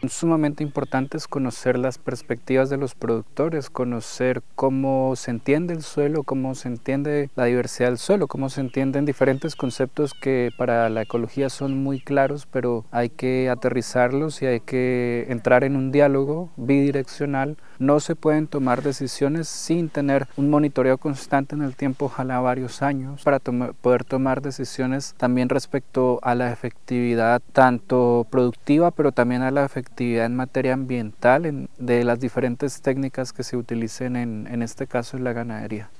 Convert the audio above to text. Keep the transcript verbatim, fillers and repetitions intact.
sumamente importantes conocer las perspectivas de los productores, conocer cómo se entiende el suelo, cómo se entiende la diversidad del suelo, cómo se entienden diferentes conceptos que para la ecología son muy claros, pero hay que aterrizarlos y hay que entrar en un diálogo bidireccional. No se pueden tomar decisiones sin tener un monitoreo constante en el tiempo, ojalá varios años, para tom- poder tomar decisiones también respecto a la efectividad tanto productiva, pero también a la efectividad en materia ambiental en, de las diferentes técnicas que se utilicen en, en este caso en la ganadería.